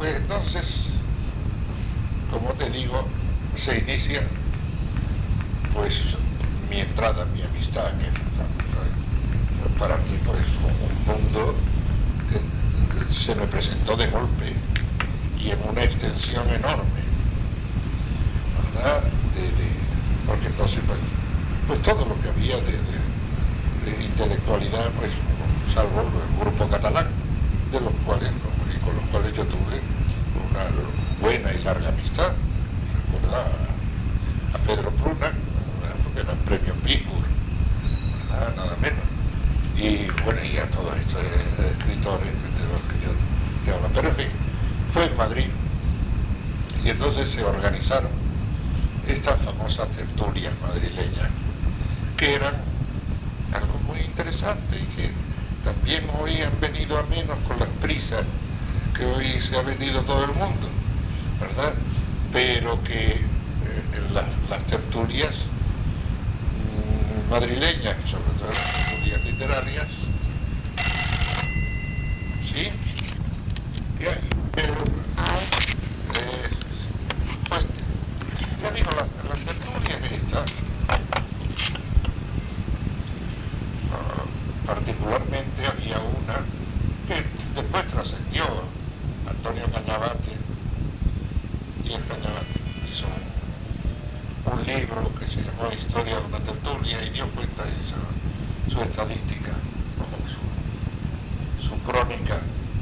Pues entonces, como te digo, se inicia pues mi entrada, mi amistad en eso. Para mí pues un mundo que se me presentó de golpe y en una extensión enorme, ¿verdad? Porque entonces pues todo lo que había de intelectualidad, pues salvo el grupo catalán, de los cuales, y con los cuales yo tuve una buena y larga amistad. Recuerda a Pedro Pruna, porque era el premio Pittsburgh, nada menos. Y bueno, y a todos estos escritores de los que yo te hablo. Pero en fin, fue en Madrid y entonces se organizaron estas famosas tertulias madrileñas, que eran algo muy interesante y que también hoy han venido a menos con las prisas que hoy se ha vendido todo el mundo, ¿verdad? Pero que las tertulias madrileñas, sobre todo las tertulias literarias, ¿sí? Pero, pues, ya digo, las tertulias estas, particularmente había una que después trascendió, Antonio Cañabate, y el Cañabate hizo un libro que se llamó Historia de una tertulia y dio cuenta de su estadística, su crónica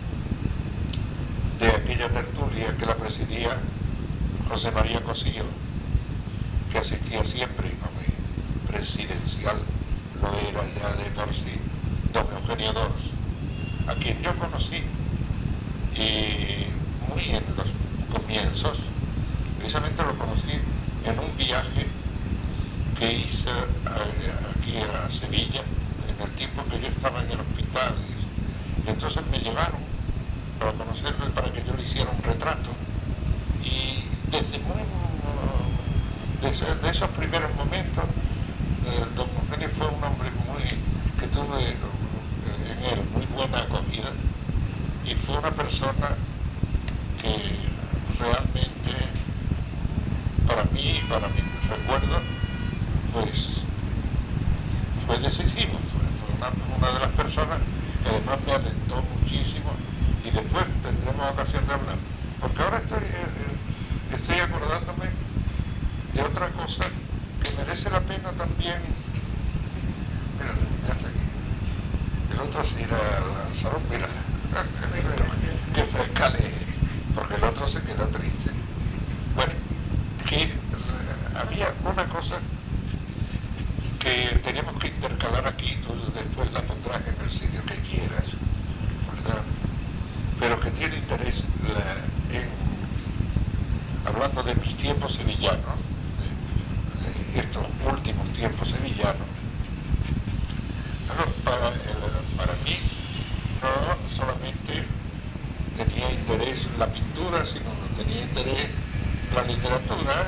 de aquella tertulia que la presidía José María Cosillo, que asistía siempre, y no muy presidencial, lo era ya de por sí, don Eugenio Dors, a quien yo conocí y muy en los comienzos, precisamente lo conocí en un viaje que hice aquí a Sevilla, en el tiempo que yo estaba en el hospital, y entonces me llevaron para conocerlo y para que yo le hiciera un retrato, y desde esos primeros momentos, don Eugenio fue un hombre que tuve en él muy buena acogida, y fue una persona que realmente para mí, para mi recuerdo, pues fue decisivo, fue una de las personas que además me alentó muchísimo, y después tendremos ocasión de hablar, porque ahora estoy acordándome de otra cosa que merece la pena también. Mira, ya está aquí. El otro se irá al salón, mira, que frescale, porque el otro se queda triste. Bueno, que había una cosa que tenemos que intercalar aquí, tú después la pondrás en el sitio que quieras, ¿verdad? Pero que tiene interés hablando de mis tiempos sevillanos, de estos últimos tiempos sevillanos. Para mí no solamente tenía interés la pintura, sino que tenía interés la literatura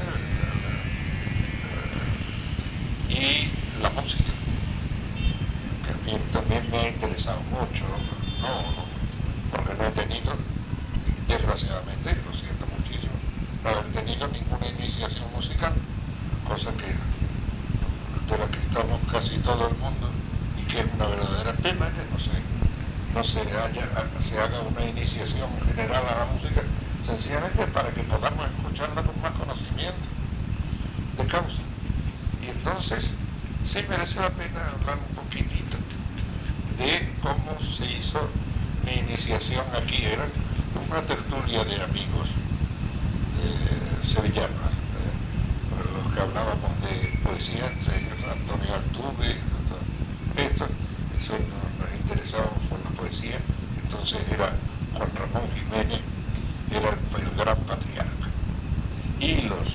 y la música, que a mí también me ha interesado mucho, porque no he tenido, desgraciadamente, lo siento muchísimo, no haber tenido ninguna iniciación musical, cosa de la que estamos casi todo el mundo, y que es una verdadera pena que no se haga una iniciación general a la música, sencillamente para que podamos escucharla con más conocimiento de causa. Y entonces sí merece la pena hablar un poquitito de cómo se hizo mi iniciación aquí. Era una tertulia de amigos sevillanos, los que hablábamos de poesía, entre ellos Antonio Altuve, eso nos interesábamos por la poesía. Entonces era Juan Ramón Jiménez, era el gran patriarca, y los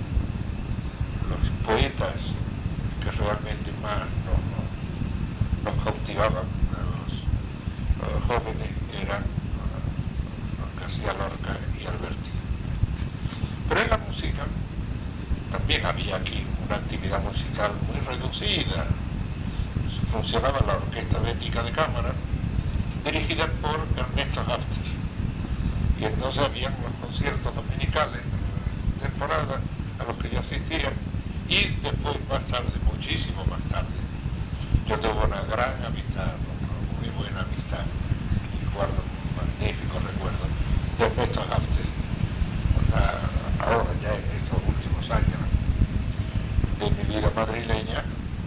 poetas que realmente más nos cautivaban a los jóvenes eran García Lorca y Alberti. Pero en la música también había aquí una actividad musical muy reducida. Funcionaba la Orquesta Bética de Cámara, dirigida por Ernesto Hafter, Y entonces habían los conciertos dominicales, temporada, a los que yo asistía, y después más tarde, muchísimo más tarde, yo tuve una gran amistad, una muy buena amistad, y guardo un magnífico recuerdo de Ernesto Haftel. Ahora ya en estos últimos años de mi vida madrileña,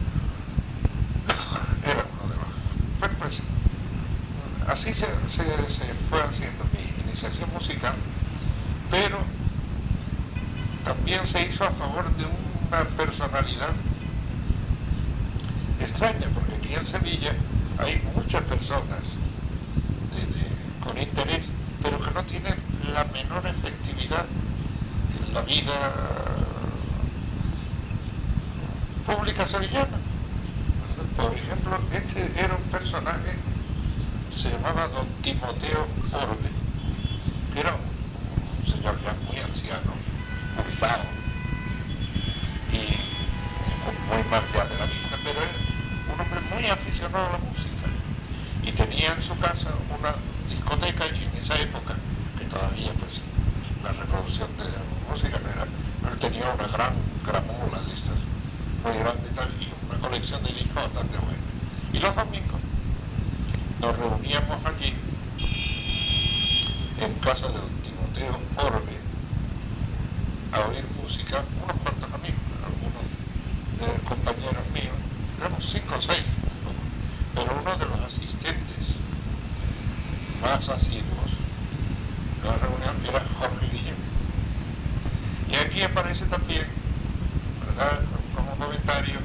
era uno de los... Pues, así se fue haciendo mi iniciación musical, pero también se hizo a favor de una personalidad extraña, porque aquí en Sevilla hay muchas personas con interés, pero que no tienen la menor efectividad en la vida pública sevillana. Por ejemplo, este era un personaje, se llamaba Don Timoteo Orbe, que era un señor ya muy anciano, jubilado y muy mal ya de la vista, pero era un hombre muy aficionado a la música y tenía en su casa una discoteca, y en esa época, que todavía pues la reproducción de la música no era, pero él tenía una gran gramola de estas muy grande y tal, y una colección de discos bastante buena. Y los domingos nos reuníamos allí en casa de Don Timoteo Orbe a oír música, unos cuantos amigos, algunos compañeros míos, éramos 5 o 6, pero uno de los asistentes más asiduos de la reunión era Jorge Guillén. Y aquí aparece también, ¿verdad?, como comentario,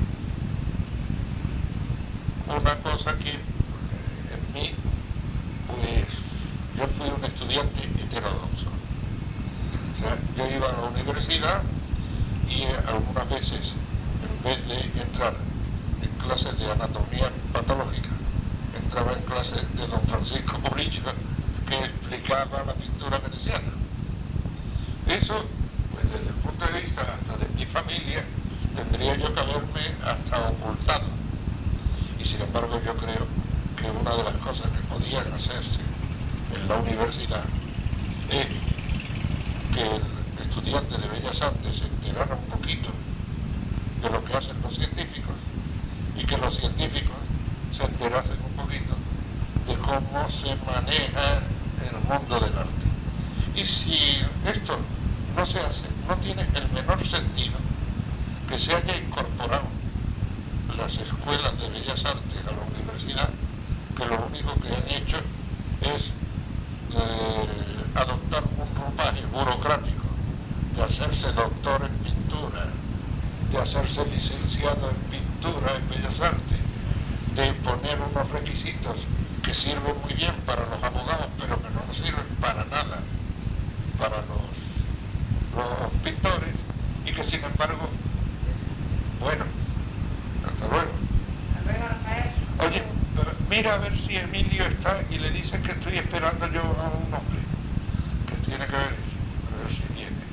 una cosa que en mí, pues yo fui un estudiante heterodoxo. O sea, yo iba a la universidad y algunas veces, en vez de entrar en clases de anatomía patológica, entraba en clases de don Francisco Murillo, que explicaba la pintura veneciana. Eso, pues desde el punto de vista hasta de mi familia, tendría yo que haberme hasta ocultado. Y sin embargo yo creo que una de las cosas que podían hacerse en la universidad es que el estudiante de Bellas Artes se enterara un poquito de lo que hacen los científicos y que los científicos se enterasen un poquito de cómo se maneja el mundo del arte. Y si esto no se hace, no tiene el menor sentido que se haya incorporado las escuelas de Bellas Artes a la universidad, que lo único que han hecho es adoptar un ropaje burocrático de hacerse doctor en pintura, de hacerse licenciado en pintura en Bellas Artes, de poner unos requisitos que sirven muy bien para los abogados, pero que no sirven para nada para los pintores, y que sin embargo, bueno, hasta luego. Oye, mira a ver si Emilio está y le dices que estoy esperando yo a un hombre que tiene que ver eso, a ver si viene.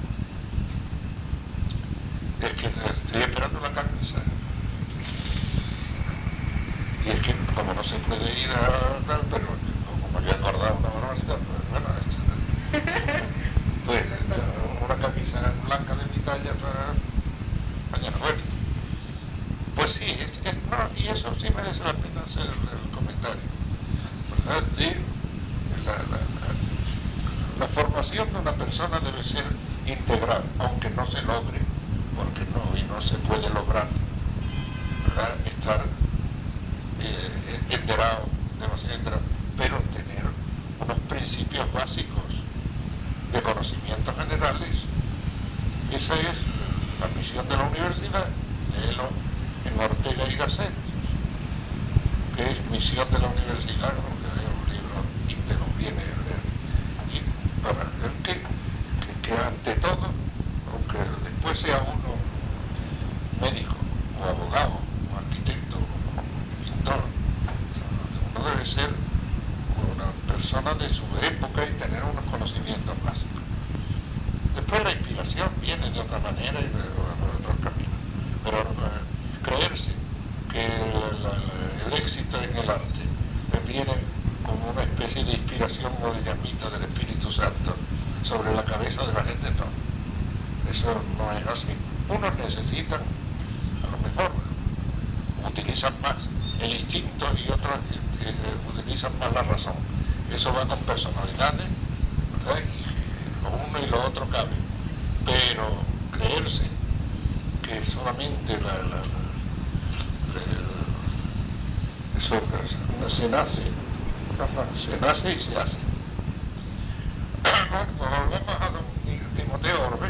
Es que estoy esperando la camisa. Y es que como no se puede ir a tal, pero como había acordado una barbaridad, pues bueno, pues una camisa blanca de mi talla para mañana. Bueno, pues sí, no, y eso sí merece la pena hacer el comentario, ¿verdad? De la formación de una persona debe ser integral, aunque no se logre, porque no se puede lograr, ¿verdad?, estar enterado, demasiado enterado, pero tener unos principios básicos de conocimientos generales. Esa es la misión de la universidad. Léelo en Ortega y Gasset, que es misión de la universidad, que es un libro y te conviene leer, y para ver que ante todo, aunque después sea uno médico o abogado o arquitecto o pintor, uno debe ser una persona de su época y tener unos conocimientos básicos. Después la inspiración viene de otra manera y de otros caminos, pero creerse que el éxito en el arte viene como una especie de inspiración inspiración o dinamita del Espíritu Santo sobre la cabeza de la gente, no. Eso no es así. Unos necesitan, a lo mejor, utilizan más el instinto y otros utilizan más la razón. Eso va con personalidades, ¿verdad? Y lo uno y lo otro cabe. Pero creerse que solamente eso se nace, se nace y se hace. Bueno, pues volvemos a don Timoteo Orbe,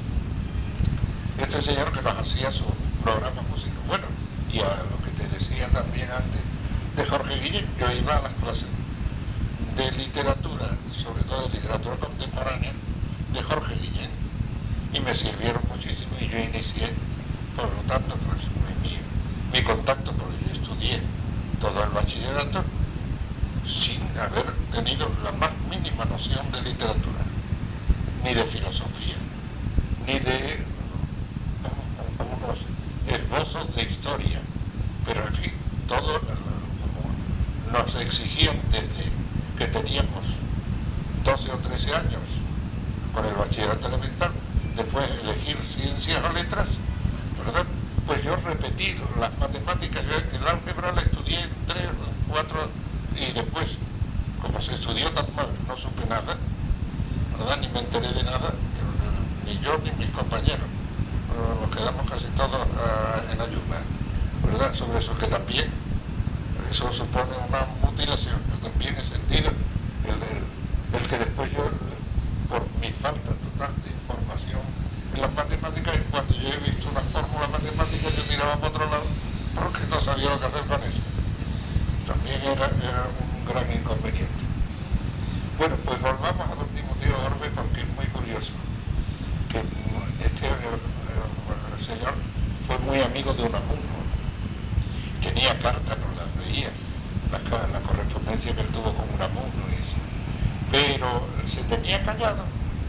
este señor que nos hacía su programa musical. Bueno, y a lo que te decía también antes de Jorge Guillén, yo iba a las clases de literatura, sobre todo de literatura contemporánea, de Jorge Guillén, y me sirvieron muchísimo, y yo inicié, por lo tanto, pues mi contacto, porque yo estudié todo el bachillerato sin haber tenido la más mínima noción de literatura, ni de filosofía, ni de unos esbozos de historia, pero en fin, todo como nos exigían desde que teníamos 12 o 13 años con el bachillerato elemental, después elegir ciencias o letras, ¿verdad? Pues yo repetí las matemáticas, yo el álgebra la estudié en 3 o 4 y después, como se estudió tan mal, no supe nada, ¿verdad? Ni me enteré de nada, ni yo ni mis compañeros. Nos quedamos casi todos en ayunas, ¿verdad? Sobre eso, que también eso supone una mutilación. Yo también he sentido el que después yo, por mi falta total de información en las matemáticas, cuando yo he visto una fórmula matemática, yo miraba para otro lado porque no sabía lo que hacer con eso. También era un gran inconveniente. Bueno, pues volvamos a don Timoteo Orbe, porque es muy curioso que este señor fue muy amigo de Unamuno, tenía cartas, no las leía, la correspondencia que él tuvo con Unamuno, pero se tenía callado,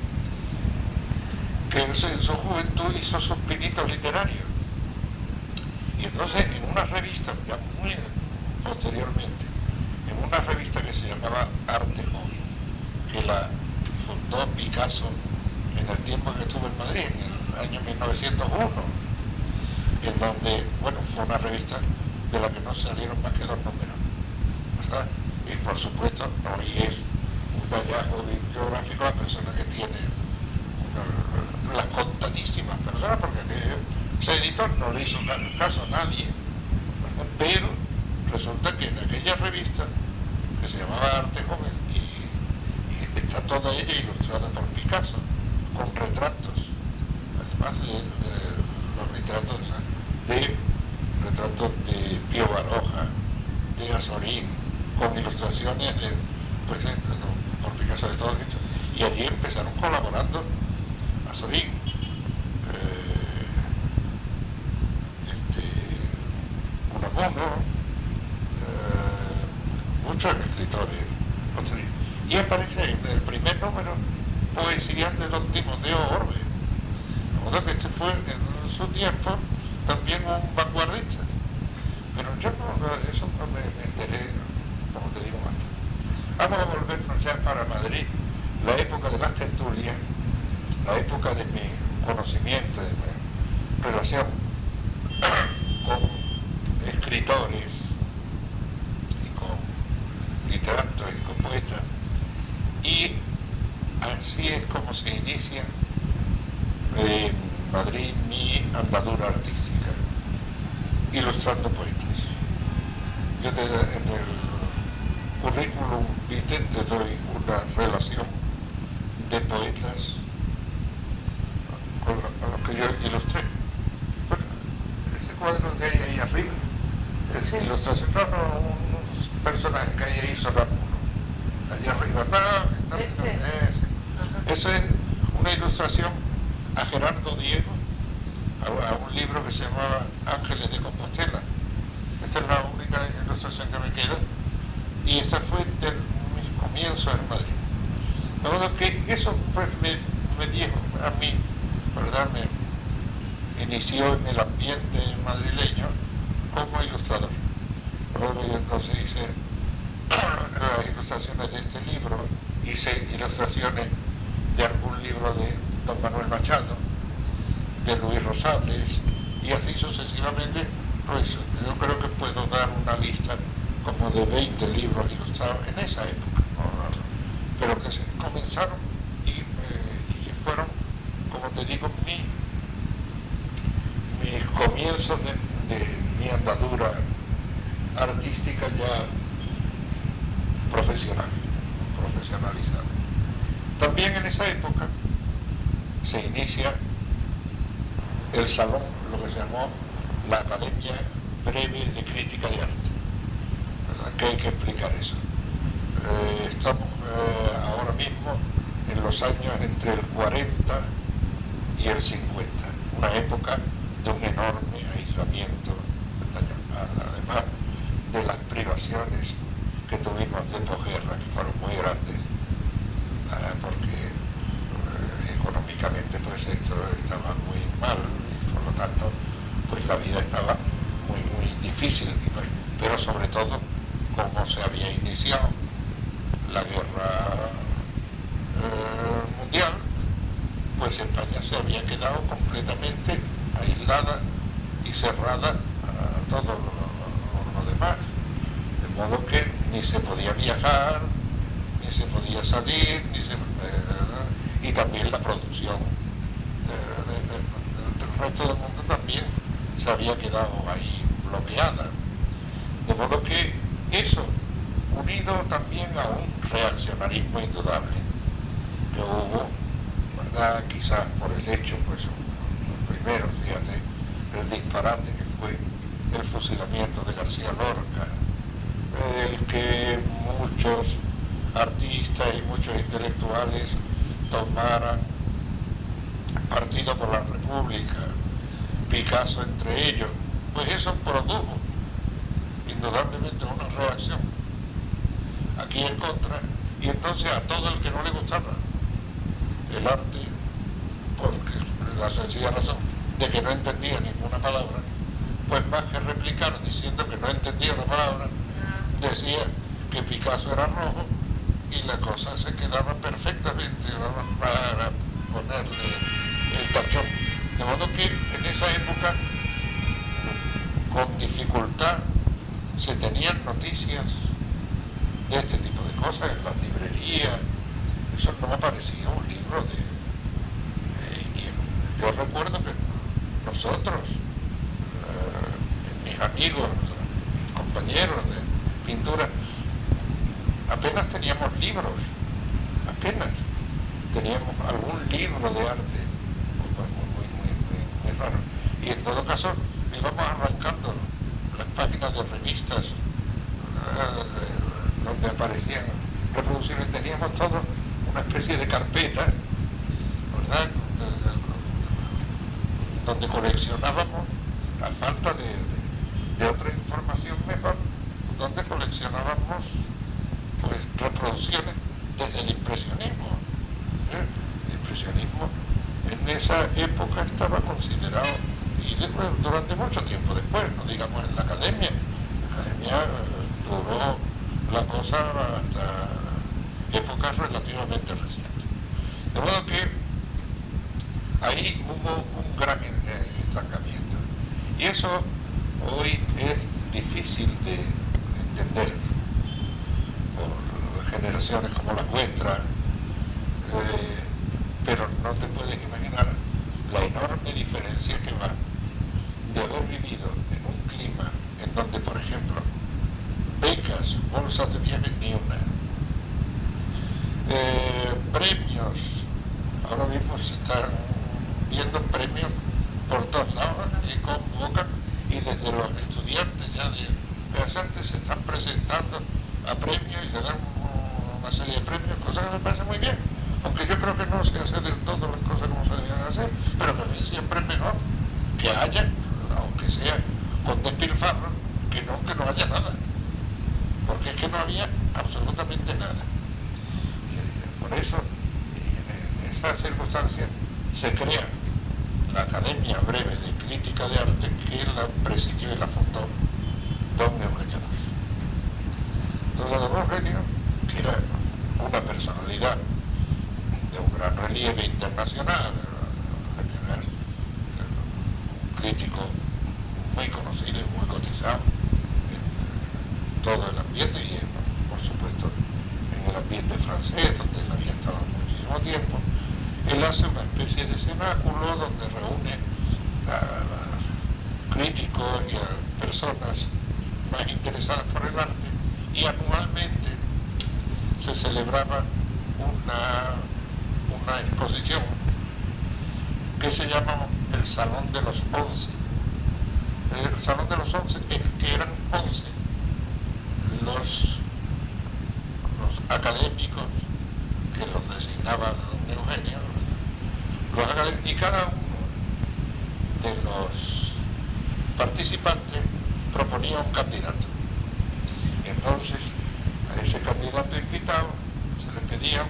que él en su juventud hizo sus pinitos literarios, y entonces en una revista, ya muy posteriormente, en una revista que se llamaba Arte Joven, que la fundó Picasso en el tiempo que estuvo en Madrid, en el año 1901, en donde, bueno, fue una revista de la que no salieron más que 2 números, ¿verdad? Y por supuesto, no, y es un hallazgo bibliográfico a la persona que tiene las contadísimas personas, porque ese editor no le hizo caso a nadie, ¿verdad? Pero resulta que en aquella revista, que se llamaba Arte Joven, y está toda ella ilustrada por Picasso, con retratos, además de los retratos de Pío Baroja, de Azorín, con ilustraciones por Picasso de todos estos, y allí empezaron colaborando Azorín, Unamuno, muchos escritores, y aparece en el primer número poesías de don Timoteo Orbe. De modo que este fue en su tiempo también un vanguardista, pero yo eso no me enteré, como te digo antes. Vamos a volvernos ya para Madrid, la época de las tertulias, la época de mi conocimiento, de mi relación con escritores y con literatos y con poetas, y así es como se inicia en Madrid mi andadura artística, ilustrando poetas. Yo en el currículum vitae te doy una relación de poetas a los que yo ilustré. Bueno, ese cuadro que hay ahí arriba es ilustración, no, unos personajes que hay ahí son algunos. Allá arriba, eso es una ilustración a Gerardo Diego, a un libro que se llamaba Ángeles de Compostela. Esta es la única ilustración que me queda, y esta fue de mis comienzos en Madrid. De modo que eso pues me dio a mí, ¿verdad? Me inició en el ambiente madrileño como ilustrador. Luego yo entonces hice las ilustraciones de este libro, hice ilustraciones de algún libro de don Manuel Machado, de Luis Rosales, y así sucesivamente. Pues yo creo que puedo dar una lista como de 20 libros ilustrados en esa época, ¿no? Pero que se comenzaron y fueron, como te digo, mis comienzos de mi andadura artística ya profesionalizada. También en esa época se inicia el salón, lo que se llamó la Academia Breve de Crítica de Arte, ¿verdad? Que hay que explicar eso. Estamos ahora mismo en los años entre el 40 y el 50, una época de un enorme aislamiento, además de las privaciones que tuvimos de posguerra, que fueron muy grandes, porque económicamente pues esto estaba muy mal y por lo tanto pues la vida estaba muy difícil, pero sobre todo como se había iniciado la guerra mundial, pues España se había quedado completamente aislada y cerrada a todo lo demás, de modo que ni se podía viajar, ni se podía salir, y también la producción del resto del mundo también se había quedado ahí bloqueada. De modo que eso, unido también a un reaccionarismo indudable que hubo, ¿verdad? Quizás por el hecho, pues, primero, fíjate, el disparate que fue el fusilamiento de García Lorca, el que muchos artistas y muchos intelectuales tomaran partido por la República, Picasso entre ellos, pues eso produjo indudablemente una reacción aquí en contra, y entonces a todo el que no le gustaba el arte, porque la sencilla razón de que no entendía ninguna palabra, pues más que replicar diciendo que no entendía una palabra, decía que Picasso era rojo y la cosa se quedaba perfectamente para ponerle el tachón. De modo que en esa época, con dificultad, se tenían noticias de este tipo de cosas en las librerías. Eso no me parecía un libro yo recuerdo que nosotros, mis amigos, compañeros de pintura, apenas teníamos libros, apenas teníamos algún libro de arte, muy raro. Y en todo caso íbamos arrancando las páginas de revistas donde aparecían reproducciones, teníamos todo una especie de carpeta, ¿verdad? Donde coleccionábamos, a falta de otra información mejor, donde coleccionábamos pues reproducciones desde el impresionismo. El impresionismo en esa época estaba considerado, y durante mucho tiempo después, no digamos en la academia duró la cosa hasta épocas relativamente recientes. De modo que ahí hubo un gran estancamiento. Y eso hoy es difícil de entender por generaciones como la nuestra, pero no te puedes imaginar la enorme diferencia que va de haber vivido en un clima en donde, por ejemplo, becas, bolsas de viajes ni una, premios, ahora mismo se están viendo premios por todos lados y convocan, y desde los estudiantes ya de Bellas Artes se están presentando a premios y le dan una serie de premios, cosas que me parece muy bien, aunque yo creo que no se hace del todo las cosas como se deben hacer, pero que a mí siempre es mejor que haya, aunque sea con despilfarro, que no haya nada, porque es que no había absolutamente nada. Y por eso, en esas circunstancias, se crea la Academia Breve de Crítica de Arte, que la presidió y la fundó don Eugenio II. Don Eugenio, que era una una personalidad de un gran relieve internacional, general, un crítico muy conocido y muy cotizado en todo el ambiente y por supuesto en el ambiente francés, donde él había estado muchísimo tiempo. Él hace una especie de cenáculo donde reúne a críticos y a personas más interesadas por el arte, y anualmente se celebraba una exposición que se llama el Salón de los 11. El Salón de los 11 es que eran 11 los académicos que los designaba don Eugenio, y cada uno de los participantes proponía un candidato. Y entonces a ese candidato invitado se le pedían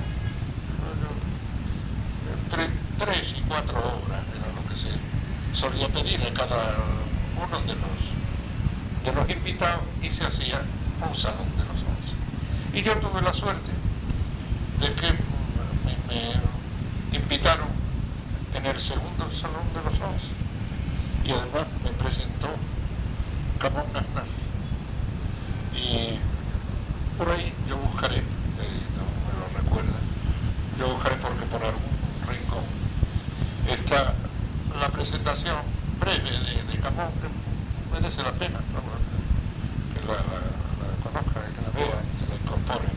entre 3 y 4 obras, era lo que se solía pedir a cada uno de los invitados, y se hacía un salón de los 11. Y yo tuve la suerte de que me invitaron en el segundo salón de los 11, y además me presentó Camón Nasnaf. Y por ahí yo buscaré, no me lo recuerda, yo buscaré porque por algún rincón está la presentación breve de Camón, que merece la pena, ¿no? Que la conozca, que la vea, que la incorpore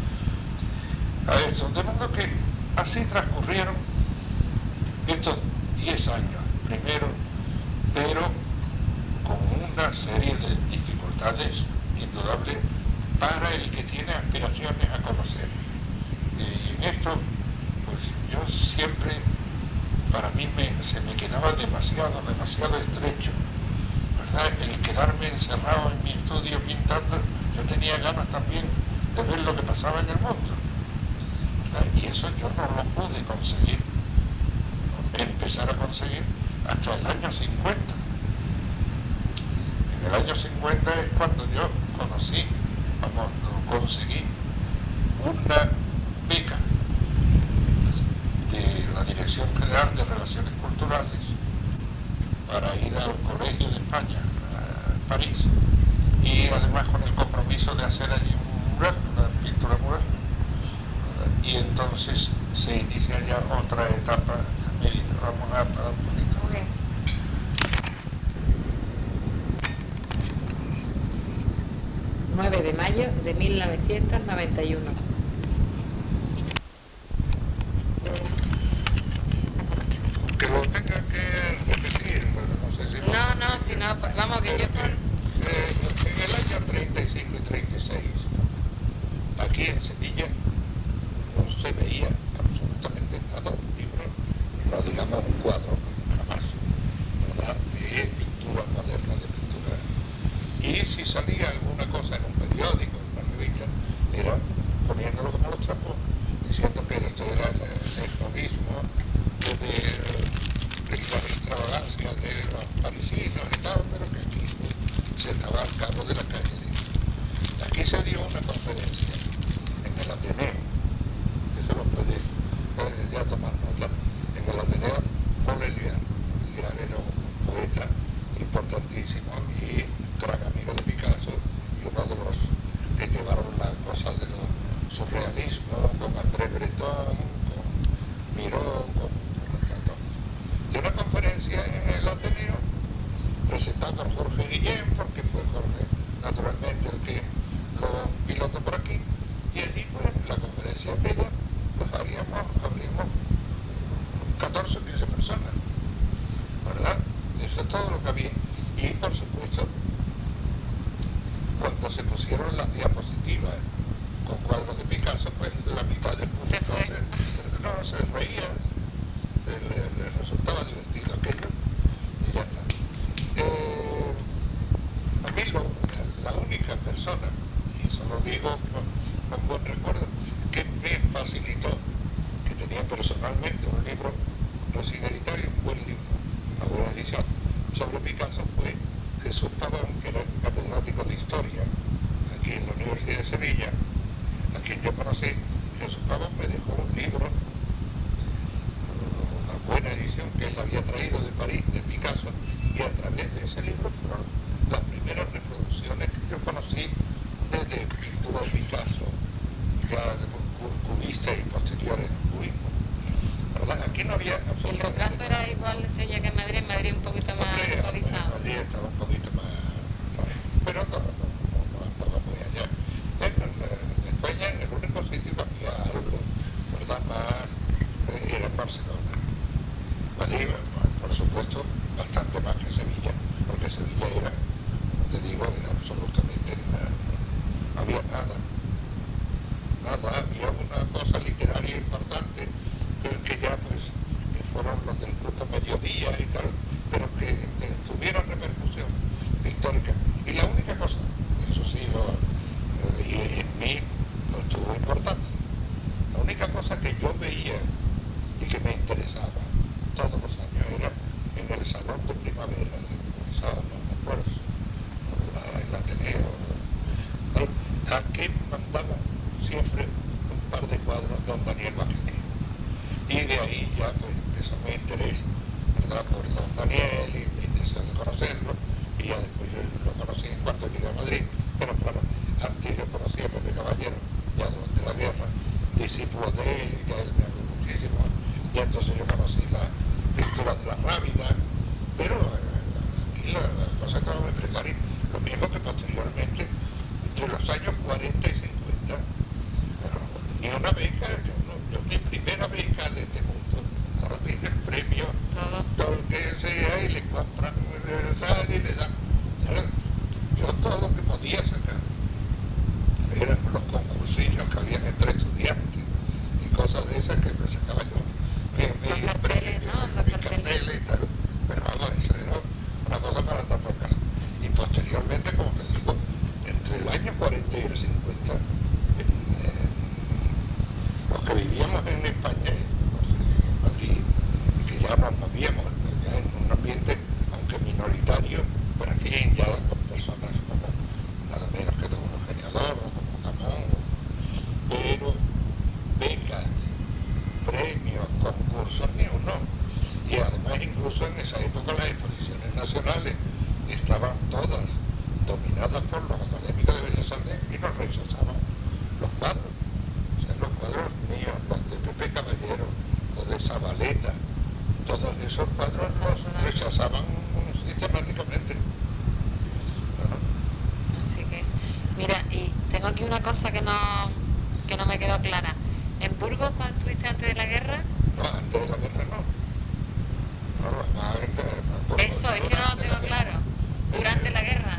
a esto. De modo que así transcurrieron estos 10 años primero, pero con una serie de dificultades indudables para el que tiene aspiraciones a conocer. Y en esto, pues yo siempre, para mí se me quedaba demasiado estrecho, ¿verdad? El quedarme encerrado en mi estudio pintando. Yo tenía ganas también de ver lo que pasaba en el mundo, ¿verdad? Y eso yo no lo pude conseguir, empezar a conseguir hasta el año 50. En el año 50 es cuando yo conseguí una beca de la Dirección General de Relaciones Culturales para ir al Colegio de España, a París, y además con el compromiso de hacer allí un mural, una pintura mural. Y entonces se inicia ya otra etapa. Me dice, vamos a parar un poquito. 9 de mayo de 1991. Que lo tenga que repetir, pero no sé si... No, si no, pues vamos que yo... En el año 35 y 36, aquí en Sevilla, no se veía absolutamente nada, un libro, no digamos un cuadro, jamás, ¿verdad? De pintura moderna, de pintura. Y si salía alguna cosa en un periódico, en una revista, era poniéndolo como los trapos, diciendo que esto era el novismo, de las extravagancias de los parisinos y tal, pero que aquí se estaba al cabo de la calle. Aquí se dio una conferencia en el Ateneo, eso lo puede ya tomar nota, en el Ateneo Paul Éluard. Éluard era un poeta importantísimo y gran amigo de Picasso, y uno de los que llevaron la cosa del surrealismo con André Breton, con Miró, con tanto. Y una conferencia en el Ateneo presentada por Jorge Guillén, porque fue Jorge naturalmente el que lo pilotó por aquí, y allí pues la conferencia bella, pues abrimos 14 o 15 personas, ¿verdad? Eso es todo lo que había. Y por supuesto, cuando se pusieron las diapositivas con cuadros de Picasso, pues la mitad del público se reía, le resultaba divertido aquello, y ya está. A mí la única persona, y eso lo digo con buen recuerdo, que me facilitó, que tenía personalmente un libro recién editado y un buen libro, una buena edición, sobre Picasso, fue Jesús Pavón, que era catedrático de Historia aquí en la Universidad de Sevilla, a quien yo conocí. Jesús había El absolutamente retraso nada. era igual de Sevilla que en Madrid un poquito más Hombre, en suavizado. Madrid estaba un poquito más, ¿sabes? Pero no andaba muy allá. En España, el único sitio que había algo, ¿verdad? Más era en Barcelona. Madrid, por supuesto, bastante más que Sevilla, porque Sevilla era, como te digo, era absolutamente nada. No había nada. Había una cosa literaria importante que ya pues que fueron los del grupo Mediodía y tal, pero que tuvieron repercusión histórica. Y la única cosa, eso sí, y en mí no tuvo importancia, la única cosa que yo veía y que me interesaba todos los años era en el salón de primavera del Coliseo, no me acuerdo, el Ateneo, tal, a que mandaba siempre un par de cuadros de don Daniel Bajini. Y de ahí ya pues empezó mi interés, ¿verdad?, por don Daniel y mi deseo de conocerlo. Y ya después yo lo conocí en cuanto llegué a Madrid, pero claro, antes yo conocí a Pepe Caballero, ya durante la guerra, discípulo de él, ya él me habló muchísimo, y entonces yo conocí la pintura de la Rábida, pero aquí la cosa estaba muy precaria, lo mismo que posteriormente, entre los años 40 y 50, ni una beca, yo mi primera beca de este mundo, ahora tiene el premio, todo lo que sea, y le compran universal y le dan. Yo todo lo que podía sacar eran los concursillos que habían entre estudiantes y cosas de esas que me sacaba yo. Los carteles, ¿no? Los Mis carteles y tal. Pero vamos, eso era una cosa para andar por casa. Y posteriormente, como te digo, entre el año 40 y el 50, los que vivíamos en España, en Madrid, y que ya nos movíamos ya en un ambiente, aunque minoritario, pero aquí ya con personas como nada menos que don Eugenio Doro, como Camón, pero becas, premios, concursos, ni uno. Y además incluso en esa época las exposiciones nacionales estaban todas dominadas por los académicos de Bellas Artes y nos rechazaban los cuadros. O sea, los cuadros míos, los de Pepe Caballero, los de Zabaleta, todos esos cuadros los rechazaban sistemáticamente. Así que, mira, y tengo aquí una cosa que no me quedó clara. ¿En Burgos cuando estuviste antes de la guerra? No, antes de la guerra no. Eso, es que no lo tengo claro. Durante la guerra.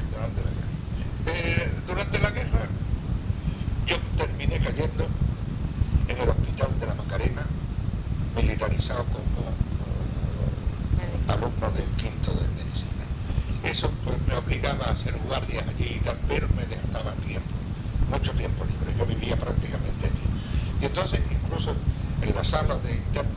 Durante la guerra yo terminé cayendo en el hospital de la Macarena, militarizado como alumno del quinto de medicina. Eso pues me obligaba a hacer guardias allí y tal, pero me dejaba tiempo, mucho tiempo libre. Yo vivía prácticamente allí. Y entonces incluso en la sala de interno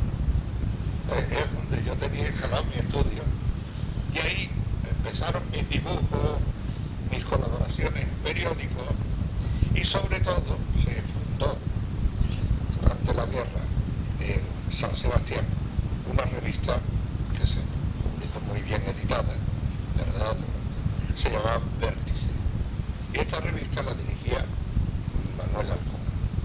es donde yo tenía instalado mi estudio, y ahí empezaron mis dibujos, mis colaboraciones en periódicos, y sobre todo se fundó durante la guerra en San Sebastián una revista que se publicó muy bien editada, ¿verdad? Se llamaba Vértice, y esta revista la dirigía Manuel Alcón,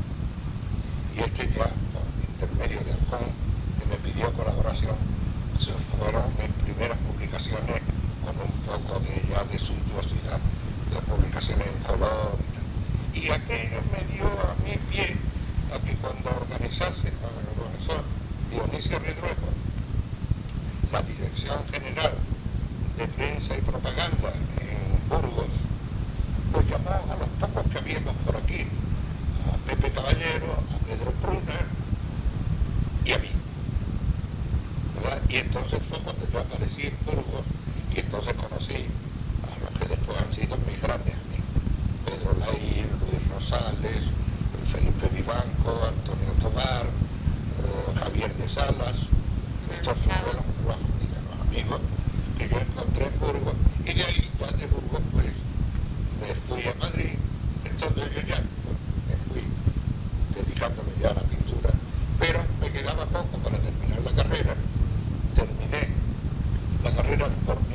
y este ya por intermedio de Alcón, que me pidió colaboración, se fueron mis primeras publicaciones con un poco de suntuosidad, de publicaciones en color y tal. Y aquello me dio a mi pie a que cuando organizase con el profesor Dionisio Redruejo la Dirección General de Prensa y Propaganda en Burgos, pues llamó a los pocos que habíamos por aquí, a Pepe Caballero, a Pedro Pruna y a mí, ¿verdad? Y entonces fue cuando yo aparecí en Burgos, y entonces conocí a los que después han sido mis grandes amigos: Pedro Laín, Luis Rosales, Felipe Vivanco, Antonio Tobar, Javier de Salas. Estos fueron los amigos que yo encontré en Burgos, y de ahí, ya de Burgos, pues me fui a Madrid. Entonces yo ya me fui dedicándome ya a la pintura, pero me quedaba poco para terminar la carrera. Terminé la carrera por